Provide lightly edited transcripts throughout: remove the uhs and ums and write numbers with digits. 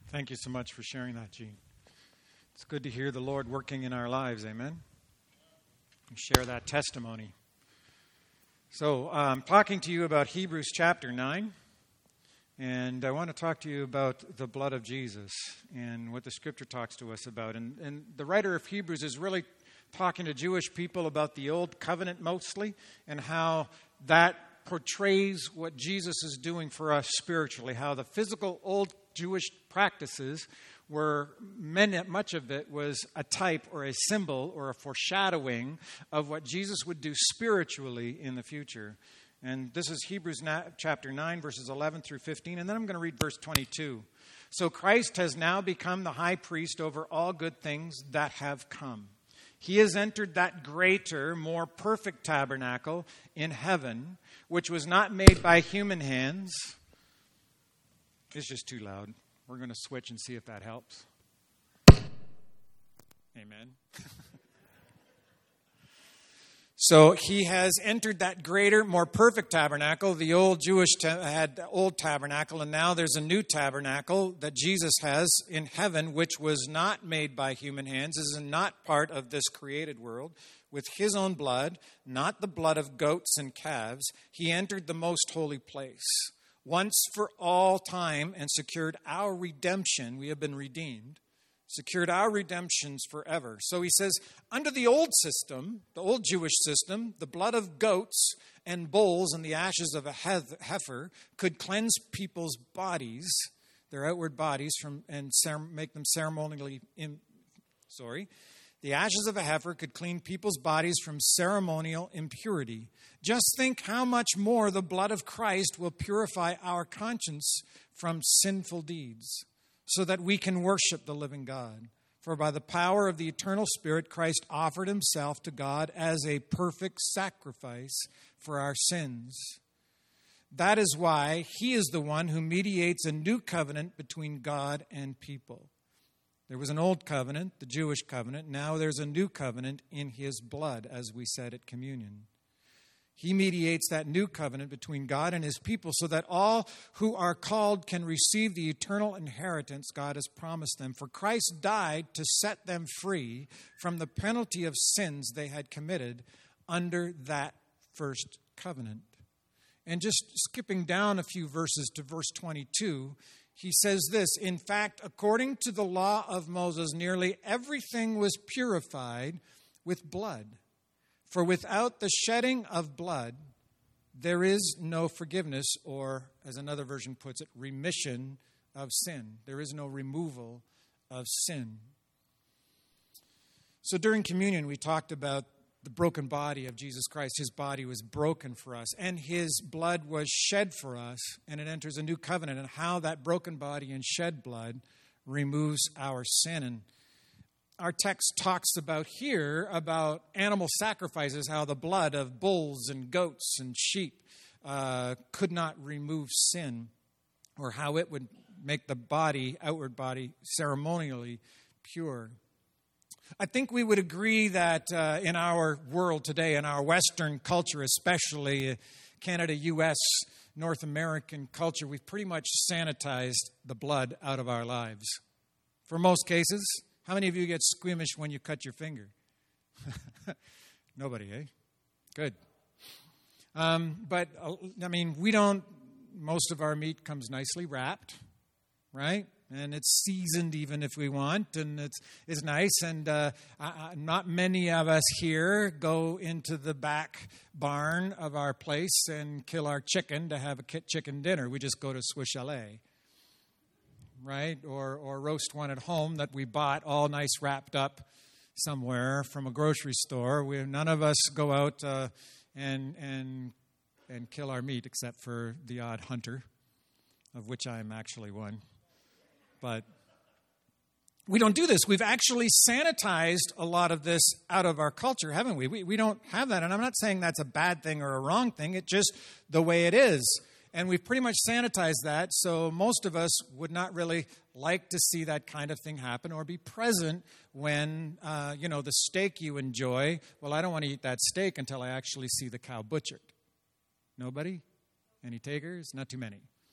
Thank you so much for sharing that, Gene. It's good to hear the Lord working in our lives, amen? And share that testimony. So, I'm talking to you about Hebrews chapter 9, and I want to talk to you about the blood of Jesus and what the Scripture talks to us about. And the writer of Hebrews is really talking to Jewish people about the Old Covenant mostly, and how that portrays what Jesus is doing for us spiritually, how the physical old Jewish practices were, much of it was a type or a symbol or a foreshadowing of what Jesus would do spiritually in the future. And this is Hebrews chapter 9, verses 11 through 15, and then I'm going to read verse 22. So Christ has now become the high priest over all good things that have come. He has entered that greater, more perfect tabernacle in heaven, which was not made by human hands. It's just too loud. We're going to switch and see if that helps. Amen. So he has entered that greater, more perfect tabernacle. The old Jewish had the old tabernacle, and now there's a new tabernacle that Jesus has in heaven, which was not made by human hands, is not part of this created world. With his own blood, not the blood of goats and calves, he entered the most holy place once for all time and secured our redemption. We have been redeemed. Secured our redemptions forever. So he says, under the old system, the old Jewish system, the blood of goats and bulls and the ashes of a heifer could cleanse people's bodies, their outward bodies, and make them ceremonially. The ashes of a heifer could clean people's bodies from ceremonial impurity. Just think how much more the blood of Christ will purify our conscience from sinful deeds, so that we can worship the living God. For by the power of the eternal Spirit, Christ offered himself to God as a perfect sacrifice for our sins. That is why he is the one who mediates a new covenant between God and people. There was an old covenant, the Jewish covenant. Now there's a new covenant in his blood, as we said at communion. He mediates that new covenant between God and his people so that all who are called can receive the eternal inheritance God has promised them. For Christ died to set them free from the penalty of sins they had committed under that first covenant. And just skipping down a few verses to verse 22, he says this, in fact, according to the law of Moses, nearly everything was purified with blood. For without the shedding of blood, there is no forgiveness, or, as another version puts it, remission of sin. There is no removal of sin. So during communion, we talked about the broken body of Jesus Christ. His body was broken for us, and his blood was shed for us, and it enters a new covenant, and how that broken body and shed blood removes our sin. And our text talks about here about animal sacrifices, how the blood of bulls and goats and sheep could not remove sin, or how it would make the body, outward body, ceremonially pure. I think we would agree that in our world today, in our Western culture, especially Canada, U.S., North American culture, we've pretty much sanitized the blood out of our lives. For most cases, how many of you get squeamish when you cut your finger? Nobody, eh? Good. But most of our meat comes nicely wrapped, right? And it's seasoned even if we want, and it's nice. And not many of us here go into the back barn of our place and kill our chicken to have a chicken dinner. We just go to Swiss Chalet, right? Or roast one at home that we bought all nice wrapped up somewhere from a grocery store. None of us go out and kill our meat except for the odd hunter, of which I am actually one. But we don't do this. We've actually sanitized a lot of this out of our culture, haven't we? We don't have that. And I'm not saying that's a bad thing or a wrong thing. It's just the way it is. And we've pretty much sanitized that. So most of us would not really like to see that kind of thing happen or be present when, the steak you enjoy. Well, I don't want to eat that steak until I actually see the cow butchered. Nobody? Any takers? Not too many.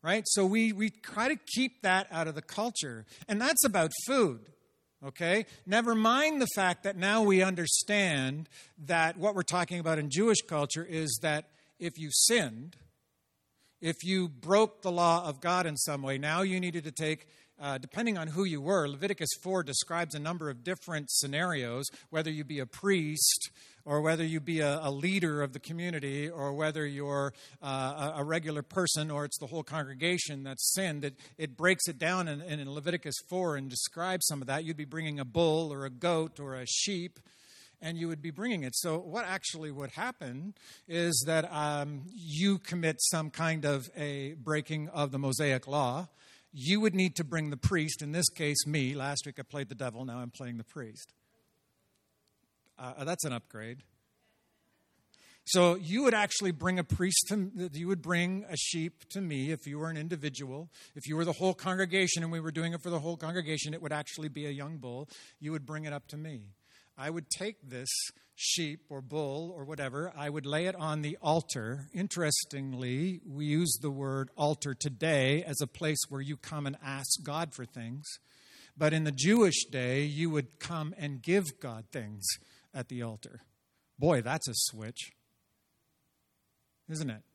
right? So we try to keep that out of the culture. And that's about food, okay? Never mind the fact that now we understand that what we're talking about in Jewish culture is that if you sinned, if you broke the law of God in some way, now you needed to take, depending on who you were, Leviticus 4 describes a number of different scenarios, whether you be a priest or whether you be a leader of the community or whether you're a regular person or it's the whole congregation that's sinned. It breaks it down in Leviticus 4 and describes some of that. You'd be bringing a bull or a goat or a sheep, and you would be bringing it. So what actually would happen is that you commit some kind of a breaking of the Mosaic law. You would need to bring the priest, in this case, me. Last week I played the devil, now I'm playing the priest. That's an upgrade. So you would actually bring a priest, you would bring a sheep to me if you were an individual. If you were the whole congregation and we were doing it for the whole congregation, it would actually be a young bull. You would bring it up to me. I would take this sheep or bull or whatever, I would lay it on the altar. Interestingly, we use the word altar today as a place where you come and ask God for things. But in the Jewish day, you would come and give God things at the altar. Boy, that's a switch, isn't it?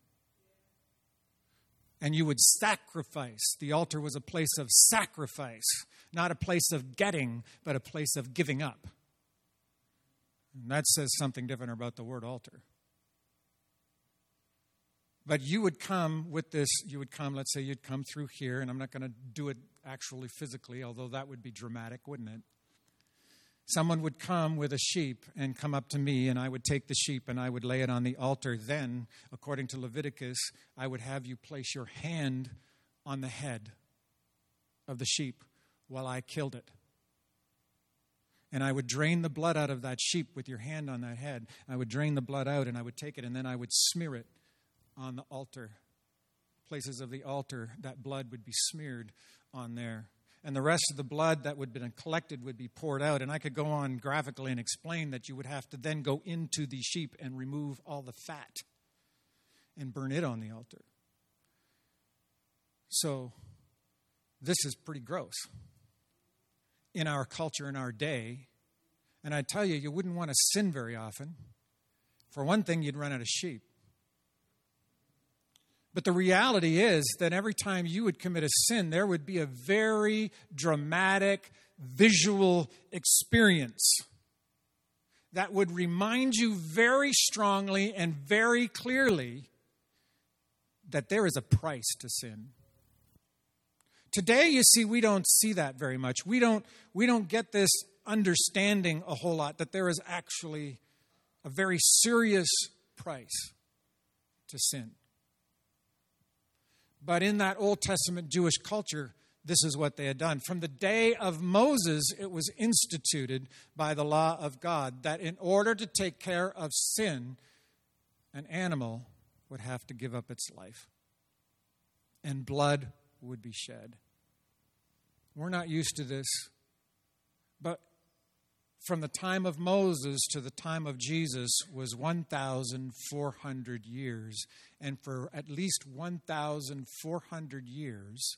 And you would sacrifice. The altar was a place of sacrifice, not a place of getting, but a place of giving up. And that says something different about the word altar. But you would come with this, let's say you'd come through here, and I'm not going to do it actually physically, although that would be dramatic, wouldn't it? Someone would come with a sheep and come up to me, and I would take the sheep and I would lay it on the altar. Then, according to Leviticus, I would have you place your hand on the head of the sheep while I killed it. And I would drain the blood out of that sheep with your hand on that head. I would drain the blood out, and I would take it, and then I would smear it on the altar. Places of the altar, that blood would be smeared on there. And the rest of the blood that would have been collected would be poured out. And I could go on graphically and explain that you would have to then go into the sheep and remove all the fat and burn it on the altar. So this is pretty gross in our culture, in our day. And I tell you, you wouldn't want to sin very often. For one thing, you'd run out of sheep. But the reality is that every time you would commit a sin, there would be a very dramatic visual experience that would remind you very strongly and very clearly that there is a price to sin. Today, you see, we don't see that very much. We don't get this understanding a whole lot, that there is actually a very serious price to sin. But in that Old Testament Jewish culture, this is what they had done. From the day of Moses, it was instituted by the law of God that in order to take care of sin, an animal would have to give up its life. And blood would be shed. We're not used to this. But from the time of Moses to the time of Jesus was 1,400 years. And for at least 1,400 years,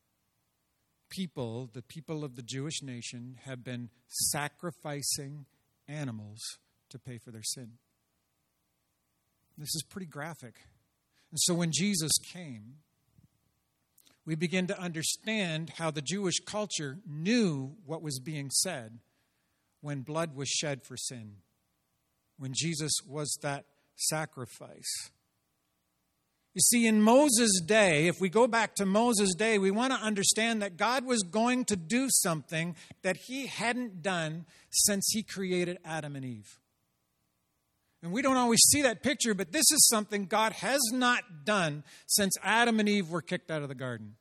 the people of the Jewish nation, have been sacrificing animals to pay for their sin. This is pretty graphic. And so when Jesus came, we begin to understand how the Jewish culture knew what was being said when blood was shed for sin, when Jesus was that sacrifice. You see, in Moses' day, if we go back to Moses' day, we want to understand that God was going to do something that he hadn't done since he created Adam and Eve. And we don't always see that picture, but this is something God has not done since Adam and Eve were kicked out of the garden.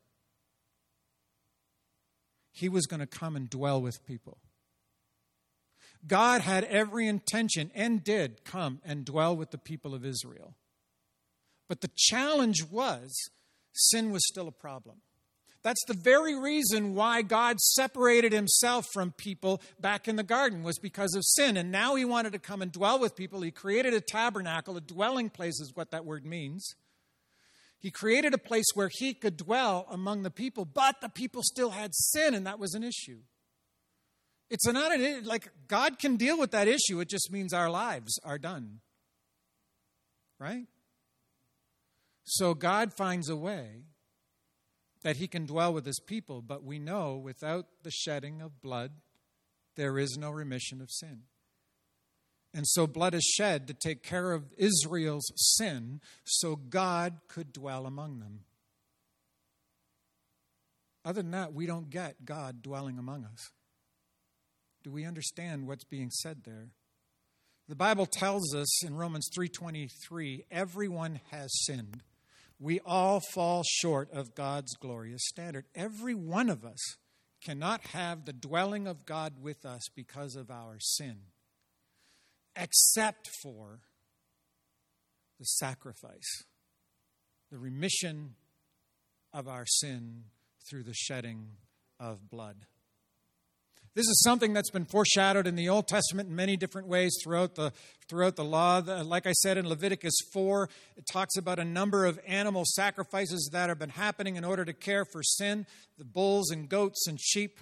He was going to come and dwell with people. God had every intention and did come and dwell with the people of Israel. But the challenge was sin was still a problem. That's the very reason why God separated himself from people back in the garden, was because of sin. And now he wanted to come and dwell with people. He created a tabernacle, a dwelling place is what that word means. He created a place where he could dwell among the people, but the people still had sin, and that was an issue. It's not like God can deal with that issue. It just means our lives are done. Right? So God finds a way that he can dwell with his people, but we know without the shedding of blood, there is no remission of sin. And so blood is shed to take care of Israel's sin so God could dwell among them. Other than that, we don't get God dwelling among us. Do we understand what's being said there? The Bible tells us in Romans 3:23, everyone has sinned. We all fall short of God's glorious standard. Every one of us cannot have the dwelling of God with us because of our sin, except for the sacrifice, the remission of our sin through the shedding of blood. This is something that's been foreshadowed in the Old Testament in many different ways throughout the law. Like I said in Leviticus 4, it talks about a number of animal sacrifices that have been happening in order to care for sin, the bulls and goats and sheep,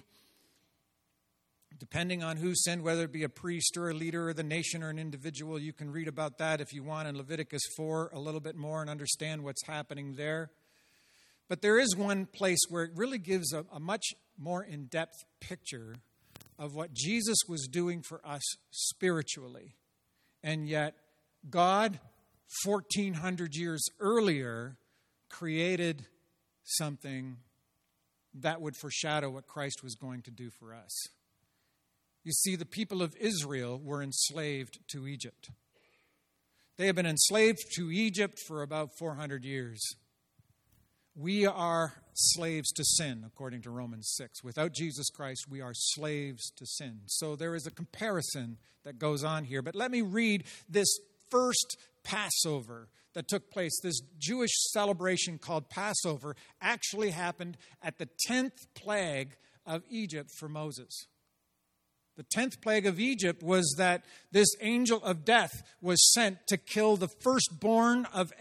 depending on who sinned, whether it be a priest or a leader or the nation or an individual. You can read about that if you want in Leviticus 4 a little bit more and understand what's happening there. But there is one place where it really gives a much more in-depth picture of what Jesus was doing for us spiritually. And yet, God, 1,400 years earlier, created something that would foreshadow what Christ was going to do for us. You see, the people of Israel were enslaved to Egypt. They have been enslaved to Egypt for about 400 years. We are slaves to sin, according to Romans 6. Without Jesus Christ, we are slaves to sin. So there is a comparison that goes on here. But let me read this first Passover that took place. This Jewish celebration called Passover actually happened at the 10th plague of Egypt for Moses. The 10th plague of Egypt was that this angel of death was sent to kill the firstborn of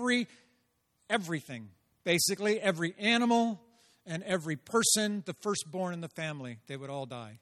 everything. Basically, every animal and every person, the firstborn in the family, they would all die.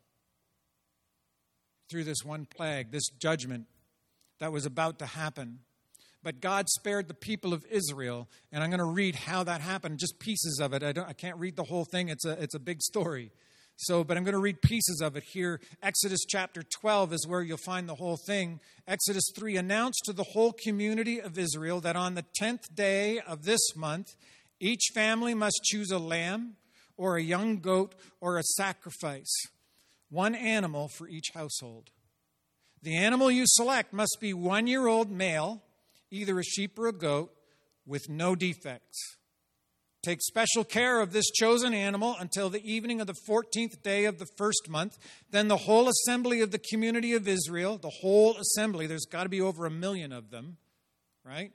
Through this one plague, this judgment that was about to happen. But God spared the people of Israel, and I'm going to read how that happened, just pieces of it. I can't read the whole thing. It's a big story. But I'm going to read pieces of it here. Exodus chapter 12 is where you'll find the whole thing. Exodus 3, announced to the whole community of Israel that on the 10th day of this month, each family must choose a lamb or a young goat or a sacrifice, one animal for each household. The animal you select must be 1-year-old male, either a sheep or a goat, with no defects. Take special care of this chosen animal until the evening of the 14th day of the first month. Then the whole assembly of the community of Israel, the whole assembly, there's got to be over 1 million of them, right?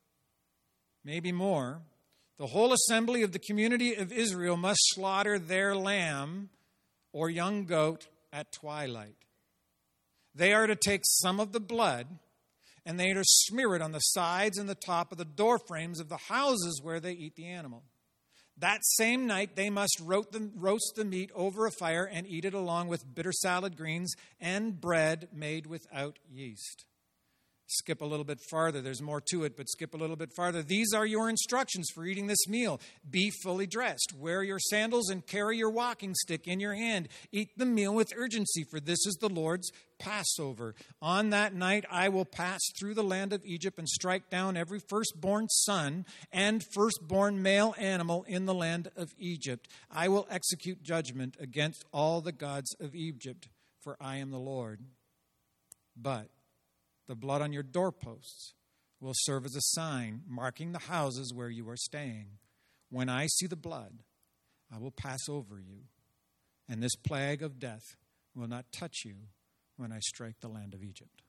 Maybe more. The whole assembly of the community of Israel must slaughter their lamb or young goat at twilight. They are to take some of the blood, and they are to smear it on the sides and the top of the door frames of the houses where they eat the animal. That same night they must roast the meat over a fire and eat it along with bitter salad greens and bread made without yeast. Skip a little bit farther. There's more to it, but skip a little bit farther. These are your instructions for eating this meal. Be fully dressed. Wear your sandals and carry your walking stick in your hand. Eat the meal with urgency, for this is the Lord's Passover. On that night I will pass through the land of Egypt and strike down every firstborn son and firstborn male animal in the land of Egypt. I will execute judgment against all the gods of Egypt, for I am the Lord. But the blood on your doorposts will serve as a sign marking the houses where you are staying. When I see the blood, I will pass over you, and this plague of death will not touch you when I strike the land of Egypt.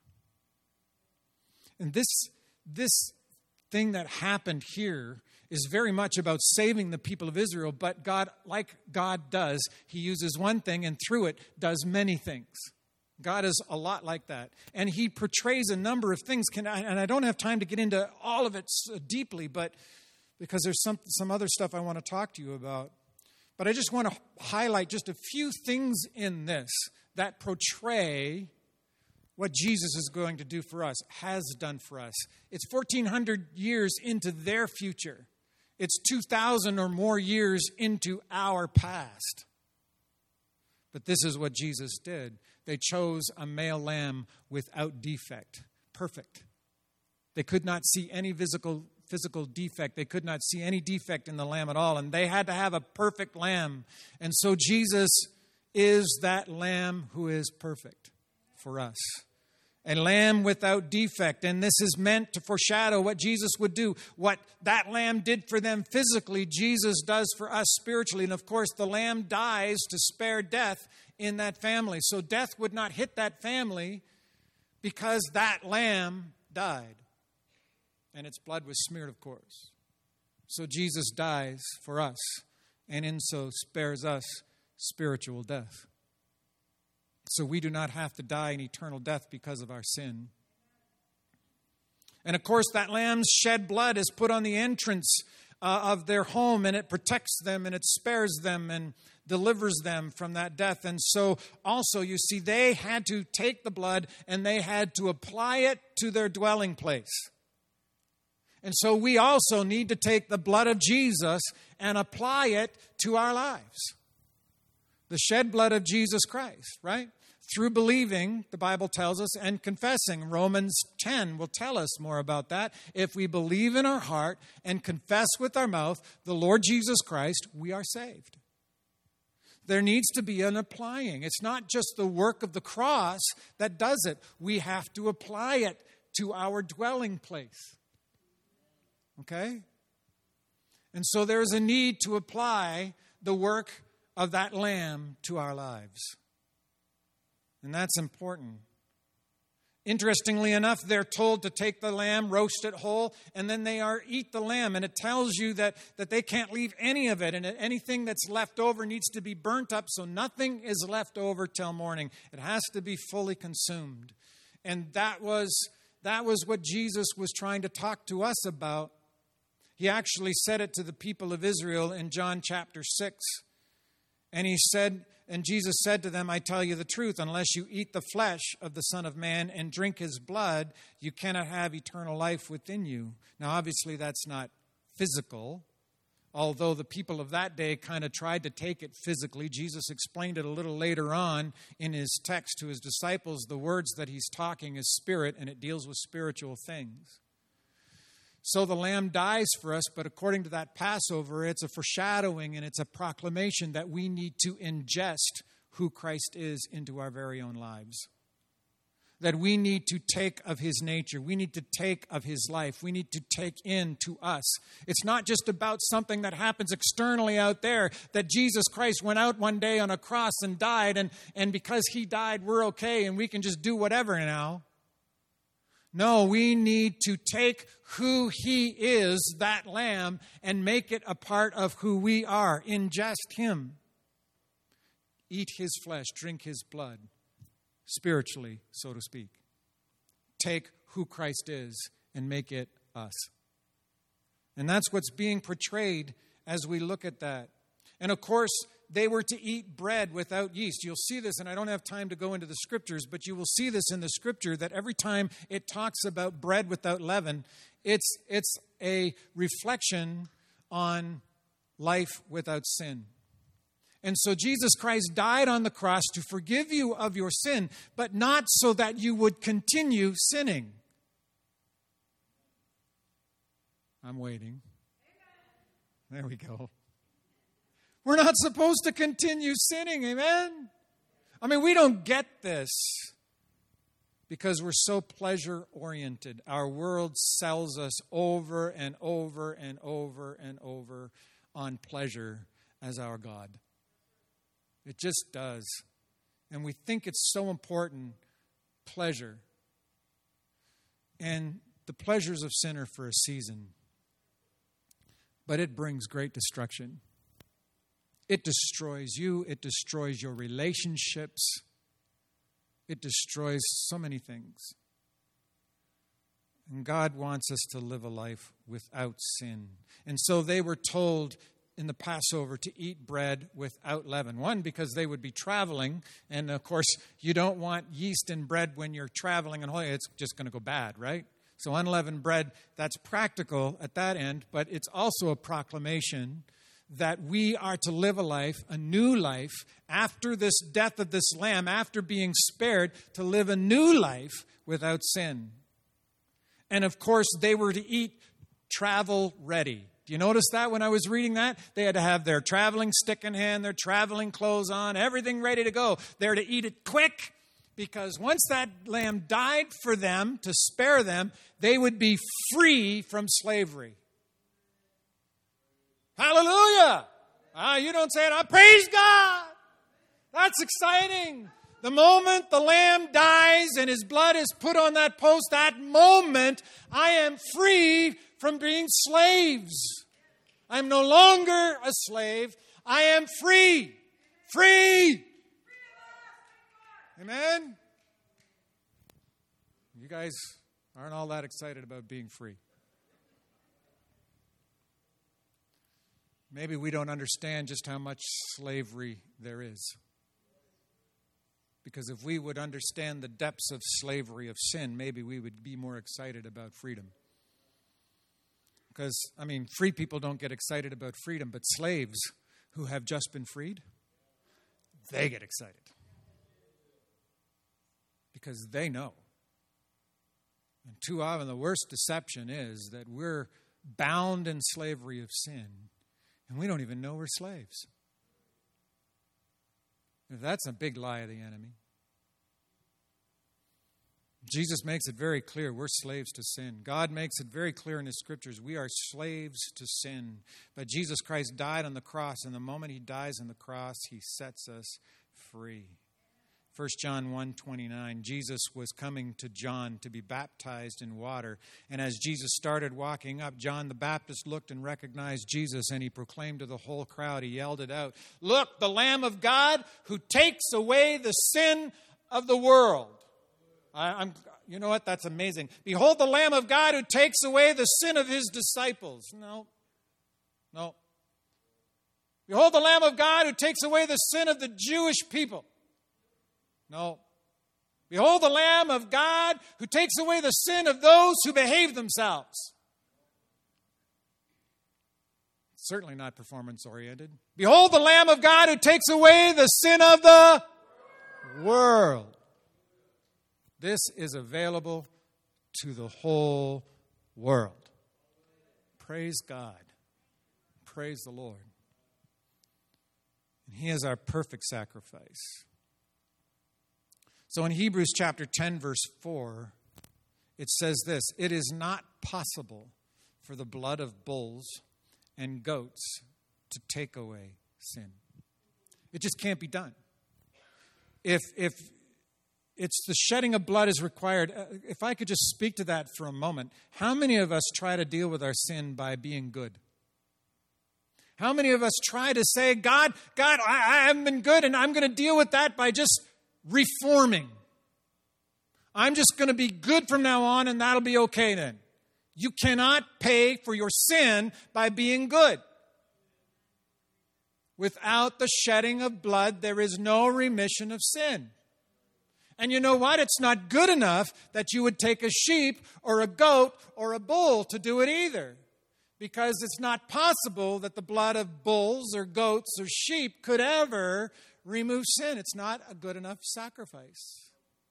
And this thing that happened here is very much about saving the people of Israel, but God, like God does, he uses one thing and through it does many things. God is a lot like that. And he portrays a number of things. And I don't have time to get into all of it deeply, but because there's some other stuff I want to talk to you about. But I just want to highlight just a few things in this that portray what Jesus is going to do for us, has done for us. It's 1,400 years into their future. It's 2,000 or more years into our past. But this is what Jesus did. They chose a male lamb without defect, perfect. They could not see any physical defect. They could not see any defect in the lamb at all. And they had to have a perfect lamb. And so Jesus is that lamb who is perfect for us. A lamb without defect. And this is meant to foreshadow what Jesus would do. What that lamb did for them physically, Jesus does for us spiritually. And of course, the lamb dies to spare death in that family. So death would not hit that family because that lamb died. And its blood was smeared, of course. So Jesus dies for us, and in so spares us spiritual death. So we do not have to die an eternal death because of our sin. And of course, that lamb's shed blood is put on the entrance of their home, and it protects them, and it spares them, and delivers them from that death. And so also, you see, they had to take the blood, and they had to apply it to their dwelling place. And so we also need to take the blood of Jesus and apply it to our lives. The shed blood of Jesus Christ, right? Through believing, the Bible tells us, and confessing. Romans 10 will tell us more about that. If we believe in our heart and confess with our mouth the Lord Jesus Christ, we are saved. There needs to be an applying. It's not just the work of the cross that does it. We have to apply it to our dwelling place. Okay? And so there's a need to apply the work of that lamb to our lives. And that's important. Interestingly enough, they're told to take the lamb, roast it whole, and then they eat the lamb. And it tells you that they can't leave any of it. And anything that's left over needs to be burnt up, so nothing is left over till morning. It has to be fully consumed. And that was what Jesus was trying to talk to us about. He actually said it to the people of Israel in John chapter 6. And Jesus said to them, I tell you the truth, unless you eat the flesh of the Son of Man and drink his blood, you cannot have eternal life within you. Now, obviously, that's not physical, although the people of that day kind of tried to take it physically. Jesus explained it a little later on in his text to his disciples. The words that he's talking is spirit, and it deals with spiritual things. So the lamb dies for us, but according to that Passover, it's a foreshadowing and it's a proclamation that we need to ingest who Christ is into our very own lives. That we need to take of his nature. We need to take of his life. We need to take into us. It's not just about something that happens externally out there, that Jesus Christ went out one day on a cross and died, and because he died, we're okay and we can just do whatever now. No, we need to take who he is, that lamb, and make it a part of who we are. Ingest him. Eat his flesh, drink his blood, spiritually, so to speak. Take who Christ is and make it us. And that's what's being portrayed as we look at that. And of course, they were to eat bread without yeast. You'll see this, and I don't have time to go into the scriptures, but you will see this in the scripture that every time it talks about bread without leaven, it's a reflection on life without sin. And so Jesus Christ died on the cross to forgive you of your sin, but not so that you would continue sinning. I'm waiting. There we go. We're not supposed to continue sinning, amen? I mean, we don't get this because we're so pleasure-oriented. Our world sells us over and over and over and over on pleasure as our God. It just does. And we think it's so important, pleasure. And the pleasures of sin are for a season. But it brings great destruction. It destroys you. It destroys your relationships. It destroys so many things. And God wants us to live a life without sin. And so they were told in the Passover to eat bread without leaven. One, because they would be traveling. And, of course, you don't want yeast in bread when you're traveling and holy. It's just going to go bad, right? So unleavened bread, that's practical at that end. But it's also a proclamation that we are to live a life, a new life, after this death of this lamb, after being spared, to live a new life without sin. And of course, they were to eat travel ready. Do you notice that when I was reading that? They had to have their traveling stick in hand, their traveling clothes on, everything ready to go. They're to eat it quick, because once that lamb died for them, to spare them, they would be free from slavery. Hallelujah! You don't say it. Praise God! That's exciting. The moment the lamb dies and his blood is put on that post, that moment I am free from being slaves. I'm no longer a slave. I am free. Free! Amen? You guys aren't all that excited about being free. Maybe we don't understand just how much slavery there is. Because if we would understand the depths of slavery of sin, maybe we would be more excited about freedom. Because, free people don't get excited about freedom, but slaves who have just been freed, they get excited. Because they know. And too often the worst deception is that we're bound in slavery of sin, and we don't even know we're slaves. That's a big lie of the enemy. Jesus makes it very clear we're slaves to sin. God makes it very clear in His Scriptures we are slaves to sin. But Jesus Christ died on the cross, and the moment He dies on the cross, He sets us free. 1 John 1:29, Jesus was coming to John to be baptized in water. And as Jesus started walking up, John the Baptist looked and recognized Jesus, and he proclaimed to the whole crowd, he yelled it out, "Look, the Lamb of God who takes away the sin of the world." You know what? That's amazing. Behold the Lamb of God who takes away the sin of His disciples. No. Behold the Lamb of God who takes away the sin of the Jewish people. No. Behold the Lamb of God who takes away the sin of those who behave themselves. Certainly not performance-oriented. Behold the Lamb of God who takes away the sin of the world. This is available to the whole world. Praise God. Praise the Lord. And He is our perfect sacrifice. So in Hebrews chapter 10, verse 4, it says this, "It is not possible for the blood of bulls and goats to take away sin." It just can't be done. If it's the shedding of blood is required, if I could just speak to that for a moment, how many of us try to deal with our sin by being good? How many of us try to say, God, I haven't been good, and I'm going to deal with that by just reforming. I'm just going to be good from now on, and that'll be okay then. You cannot pay for your sin by being good. Without the shedding of blood, there is no remission of sin. And you know what? It's not good enough that you would take a sheep or a goat or a bull to do it either. Because it's not possible that the blood of bulls or goats or sheep could ever remove sin. It's not a good enough sacrifice.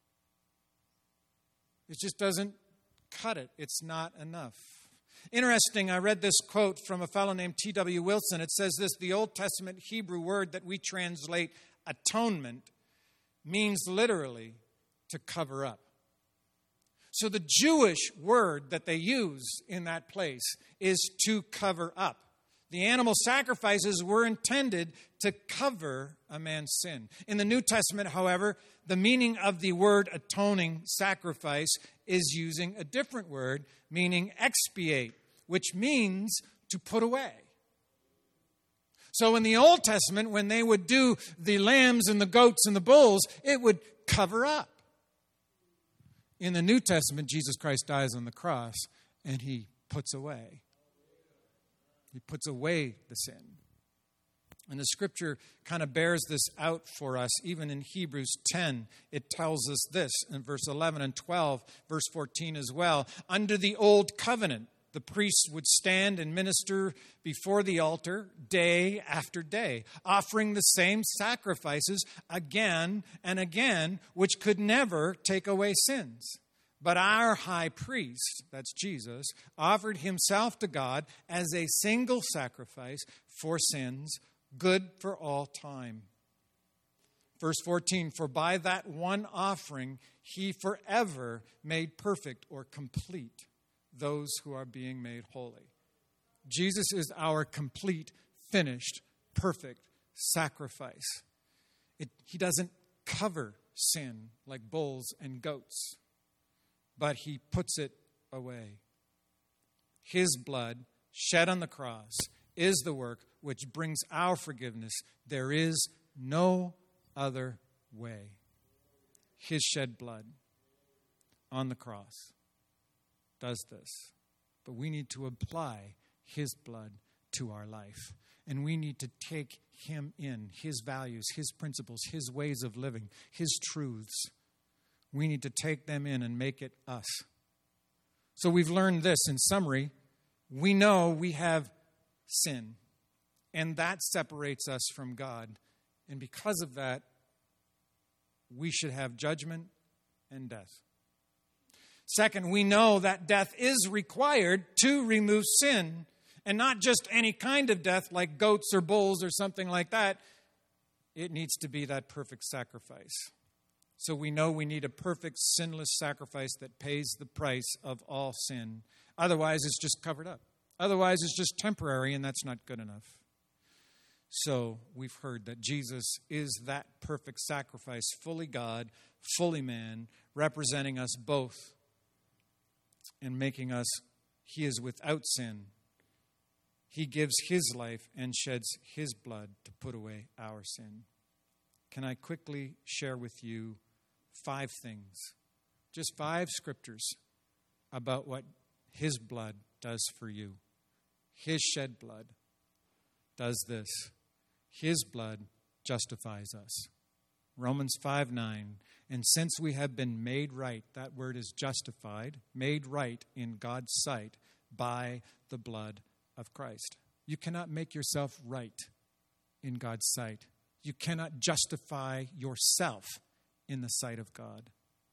It just doesn't cut it. It's not enough. Interesting, I read this quote from a fellow named T.W. Wilson. It says this, "The Old Testament Hebrew word that we translate atonement means literally to cover up." So the Jewish word that they use in that place is to cover up. The animal sacrifices were intended to cover a man's sin. In the New Testament, however, the meaning of the word atoning sacrifice is using a different word, meaning expiate, which means to put away. So in the Old Testament, when they would do the lambs and the goats and the bulls, it would cover up. In the New Testament, Jesus Christ dies on the cross, and he puts away. He puts away the sin. And the Scripture kind of bears this out for us. Even in Hebrews 10, it tells us this in verse 11 and 12, verse 14 as well. Under the old covenant, the priests would stand and minister before the altar day after day, offering the same sacrifices again and again, which could never take away sins. But our high priest, that's Jesus, offered himself to God as a single sacrifice for sins, good for all time. Verse 14, for by that one offering he forever made perfect or complete those who are being made holy. Jesus is our complete, finished, perfect sacrifice. He doesn't cover sin like bulls and goats, but he puts it away. His blood shed on the cross is the work which brings our forgiveness. There is no other way. His shed blood on the cross does this. But we need to apply his blood to our life. And we need to take him in, his values, his principles, his ways of living, his truths. We need to take them in and make it us. So we've learned this in summary. We know we have sin, and that separates us from God. And because of that, we should have judgment and death. Second, we know that death is required to remove sin, and not just any kind of death like goats or bulls or something like that. It needs to be that perfect sacrifice. So we know we need a perfect, sinless sacrifice that pays the price of all sin. Otherwise, it's just covered up. Otherwise, it's just temporary, and that's not good enough. So we've heard that Jesus is that perfect sacrifice, fully God, fully man, representing us both and making us, he is without sin. He gives his life and sheds his blood to put away our sin. Can I quickly share with you 5 things, just 5 scriptures about what his blood does for you? His shed blood does this. His blood justifies us. Romans 5:9. And since we have been made right, that word is justified, made right in God's sight by the blood of Christ. You cannot make yourself right in God's sight. You cannot justify yourself in the sight of God.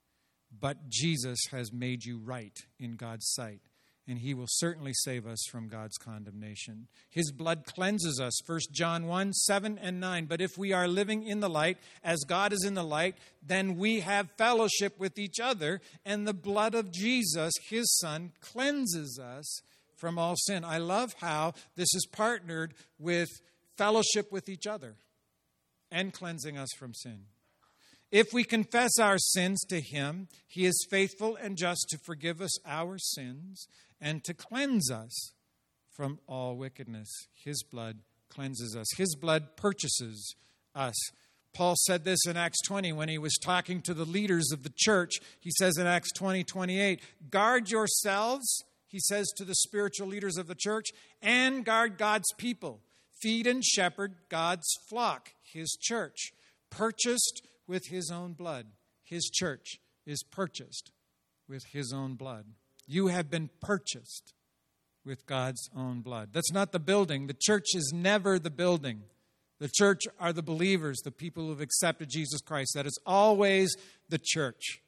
But Jesus has made you right in God's sight, and he will certainly save us from God's condemnation. His blood cleanses us, 1 John 1, 7 and 9. But if we are living in the light, as God is in the light, then we have fellowship with each other, and the blood of Jesus, his Son, cleanses us from all sin. I love how this is partnered with fellowship with each other and cleansing us from sin. If we confess our sins to him, he is faithful and just to forgive us our sins and to cleanse us from all wickedness. His blood cleanses us. His blood purchases us. Paul said this in Acts 20 when he was talking to the leaders of the church. He says in Acts 20:28, guard yourselves, he says to the spiritual leaders of the church, and guard God's people. Feed and shepherd God's flock, his church, purchased with his own blood. His church is purchased with his own blood. You have been purchased with God's own blood. That's not the building. The church is never the building. The church are the believers, the people who have accepted Jesus Christ. That is always the church.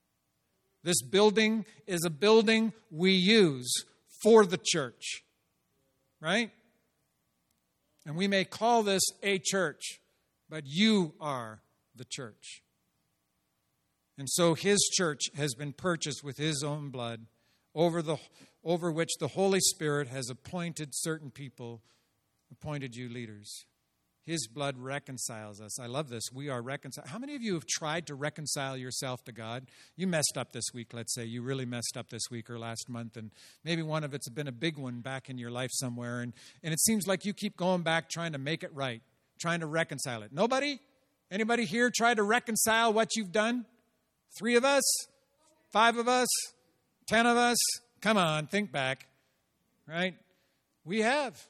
This building is a building we use for the church, right? And we may call this a church, but you are the church. And so his church has been purchased with his own blood, over which the Holy Spirit has appointed certain people, appointed you leaders. His blood reconciles us. I love this. We are reconciled. How many of you have tried to reconcile yourself to God? You messed up this week, let's say. You really messed up this week or last month, and maybe one of it's been a big one back in your life somewhere, and it seems like you keep going back trying to make it right, trying to reconcile it. Nobody? Anybody here try to reconcile what you've done? 3 of us? 5 of us? 10 of us? Come on, think back. Right? We have.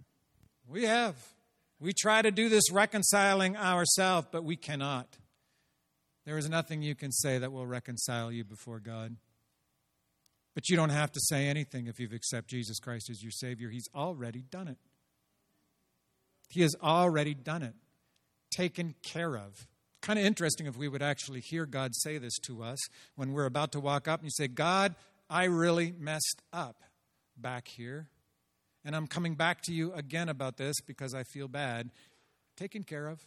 We try to do this reconciling ourselves, but we cannot. There is nothing you can say that will reconcile you before God. But you don't have to say anything if you've accepted Jesus Christ as your Savior. He's already done it. He has already done it. Taken care of. Kind of interesting if we would actually hear God say this to us when we're about to walk up and you say, God, I really messed up back here. And I'm coming back to you again about this because I feel bad. Taken care of.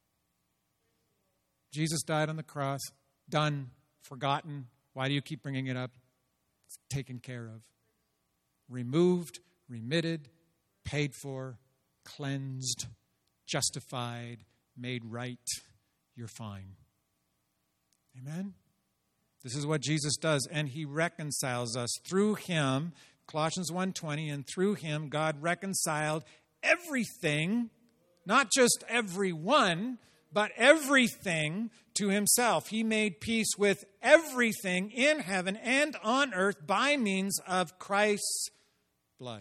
Jesus died on the cross. Done. Forgotten. Why do you keep bringing it up? It's taken care of. Removed, remitted, paid for, cleansed, justified, made right. You're fine. Amen? This is what Jesus does. And he reconciles us through him. Colossians 1:20, and through him God reconciled everything, not just everyone, but everything to himself. He made peace with everything in heaven and on earth by means of Christ's blood.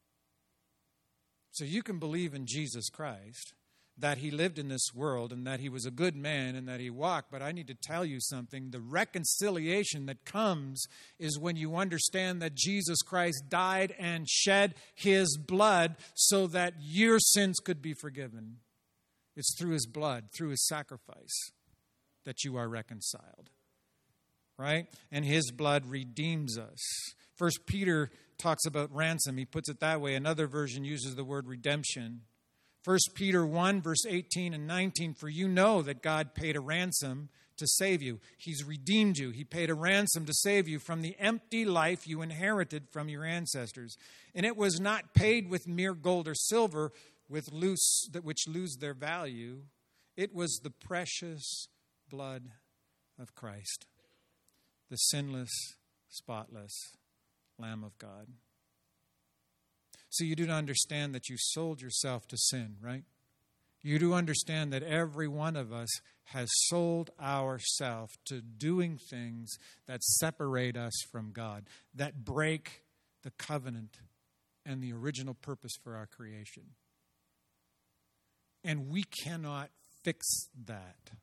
So you can believe in Jesus Christ, that he lived in this world and that he was a good man and that he walked. But I need to tell you something. The reconciliation that comes is when you understand that Jesus Christ died and shed his blood so that your sins could be forgiven. It's through his blood, through his sacrifice, that you are reconciled. Right? And his blood redeems us. 1 Peter talks about ransom. He puts it that way. Another version uses the word redemption. 1 Peter 1, verse 18 and 19, for you know that God paid a ransom to save you. He's redeemed you. He paid a ransom to save you from the empty life you inherited from your ancestors. And it was not paid with mere gold or silver, which lose their value. It was the precious blood of Christ, the sinless, spotless Lamb of God. So you do understand that you sold yourself to sin, right? You do understand that every one of us has sold ourselves to doing things that separate us from God, that break the covenant and the original purpose for our creation. And we cannot fix that.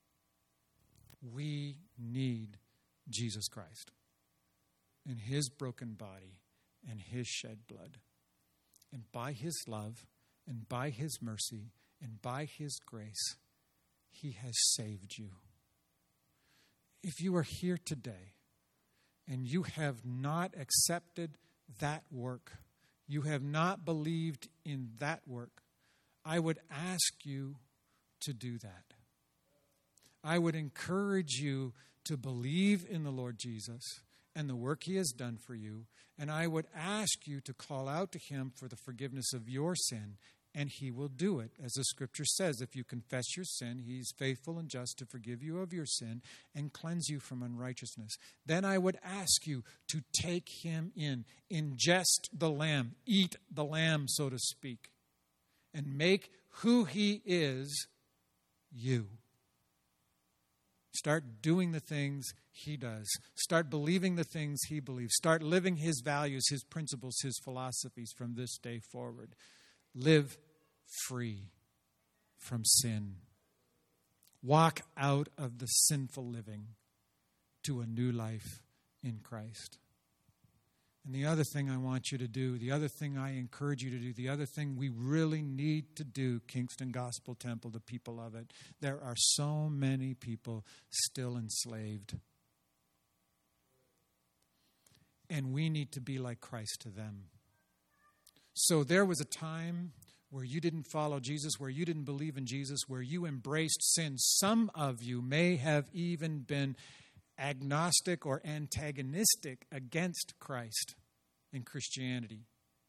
We need Jesus Christ and his broken body and his shed blood. And by his love, and by his mercy, and by his grace, he has saved you. If you are here today, and you have not accepted that work, you have not believed in that work, I would ask you to do that. I would encourage you to believe in the Lord Jesus and the work he has done for you. And I would ask you to call out to him for the forgiveness of your sin, and he will do it. As the scripture says, if you confess your sin, he's faithful and just to forgive you of your sin and cleanse you from unrighteousness. Then I would ask you to take him in, ingest the lamb, eat the lamb, so to speak, and make who he is you. Start doing the things he does. Start believing the things he believes. Start living his values, his principles, his philosophies from this day forward. Live free from sin. Walk out of the sinful living to a new life in Christ. And the other thing I want you to do, the other thing I encourage you to do, the other thing we really need to do, Kingston Gospel Temple, the people of it, there are so many people still enslaved. And we need to be like Christ to them. So there was a time where you didn't follow Jesus, where you didn't believe in Jesus, where you embraced sin. Some of you may have even been agnostic or antagonistic against Christ in Christianity.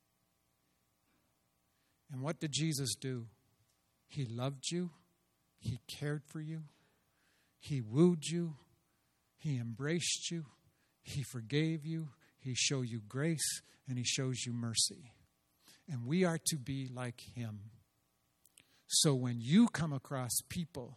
And what did Jesus do? He loved you. He cared for you. He wooed you. He embraced you. He forgave you. He showed you grace, and he shows you mercy. And we are to be like him. So when you come across people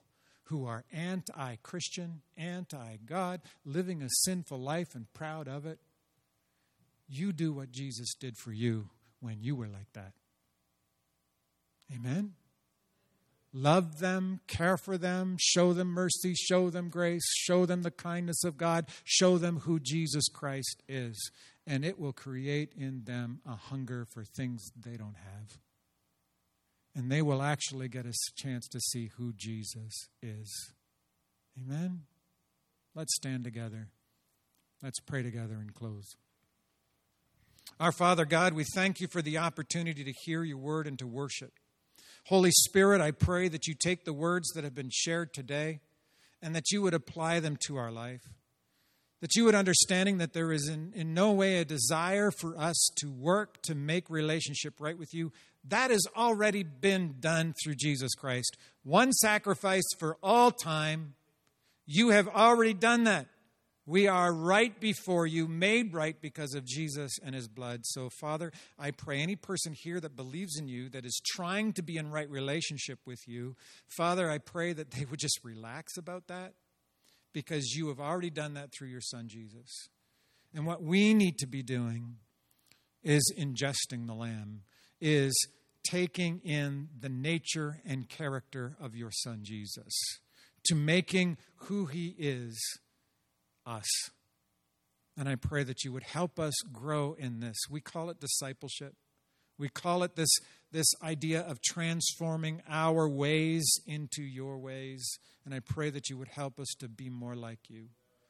who are anti-Christian, anti-God, living a sinful life and proud of it. You do what Jesus did for you when you were like that. Amen? Love them, care for them, show them mercy, show them grace, show them the kindness of God, show them who Jesus Christ is. And it will create in them a hunger for things they don't have. And they will actually get a chance to see who Jesus is. Amen? Let's stand together. Let's pray together and close. Our Father God, we thank you for the opportunity to hear your word and to worship. Holy Spirit, I pray that you take the words that have been shared today and that you would apply them to our life. That you would understanding that there is in no way a desire for us to work to make relationship right with you. That has already been done through Jesus Christ. One sacrifice for all time. You have already done that. We are right before you, made right because of Jesus and his blood. So, Father, I pray any person here that believes in you, that is trying to be in right relationship with you, Father, I pray that they would just relax about that because you have already done that through your Son, Jesus. And what we need to be doing is ingesting the Lamb, is taking in the nature and character of your Son, Jesus, to making who he is us. And I pray that you would help us grow in this. We call it discipleship. We call it this idea of transforming our ways into your ways. And I pray that you would help us to be more like you,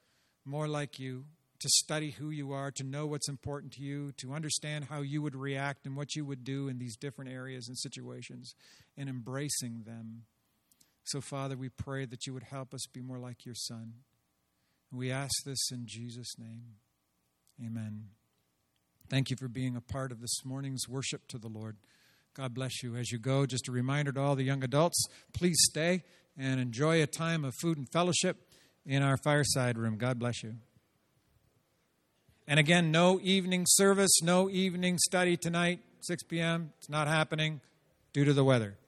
to study who you are, to know what's important to you, to understand how you would react and what you would do in these different areas and situations, and embracing them. So, Father, we pray that you would help us be more like your Son. We ask this in Jesus' name. Amen. Thank you for being a part of this morning's worship to the Lord. God bless you. As you go, just a reminder to all the young adults, please stay and enjoy a time of food and fellowship in our fireside room. God bless you. And again, no evening service, no evening study tonight, 6 p.m. It's not happening due to the weather.